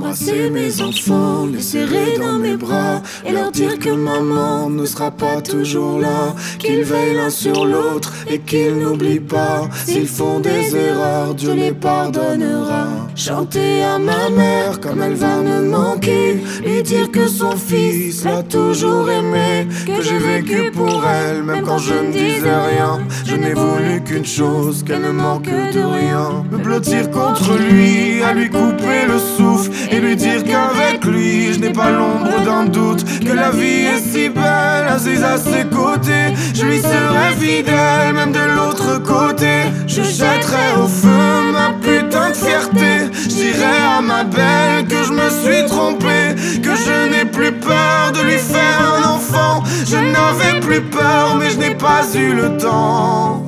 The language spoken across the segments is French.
embrasser mes enfants, les serrer dans mes bras et leur dire que maman ne sera pas toujours là, qu'ils veillent l'un sur l'autre et qu'ils n'oublient pas. S'ils font des erreurs, Dieu les pardonnera. Chanter à ma mère comme elle va me manquer, lui dire que son fils l'a toujours aimé, que j'ai vécu pour elle même quand je ne disais rien. Je n'ai voulu qu'une chose, qu'elle ne manque de rien. Me blottir contre lui, à lui couper le souffle et lui dire qu'avec lui je n'ai pas l'ombre d'un doute, que la vie est si belle assise à ses côtés. Je lui serai fidèle même de l'autre côté. Je jetterai au feu ma putain de fierté. Je dirai à ma belle que je me suis trompé, que je n'ai plus peur de lui faire un enfant. Je n'avais plus peur mais je n'ai pas eu le temps.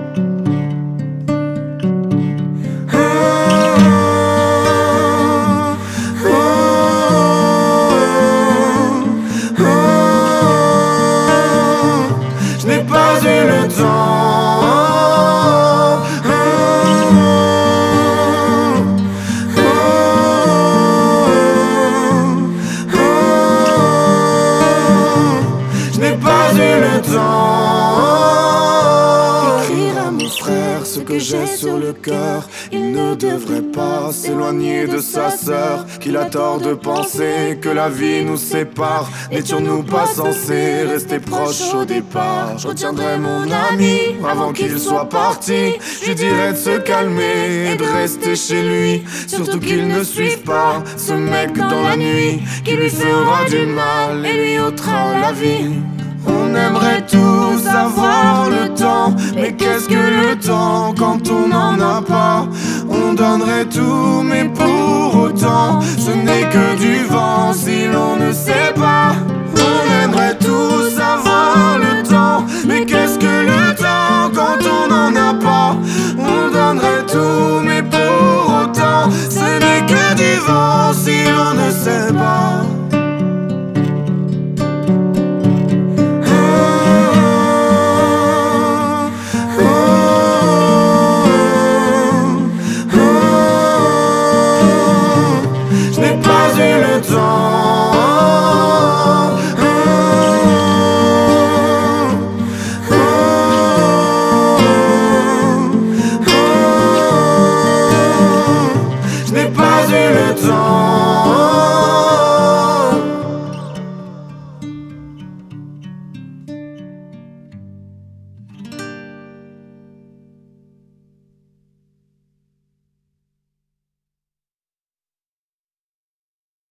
Je n'ai pas eu le temps. Je n'ai pas eu le temps. Écrire à mon frère ce que j'ai sur le cœur. Il ne devrait pas s'éloigner de sa sœur, qu'il a tort de penser que la vie nous sépare. N'étions-nous pas censés rester proches au départ? Je retiendrai mon ami avant qu'il soit parti. Je lui dirai de se calmer et de rester chez lui. Surtout qu'il ne suive pas ce mec dans la nuit, qui lui fera du mal et lui ôtera la vie. On aimerait tous avoir le temps, mais qu'est-ce que le temps quand on n'en a pas? On donnerait tout, mais pour autant, ce n'est que du vent.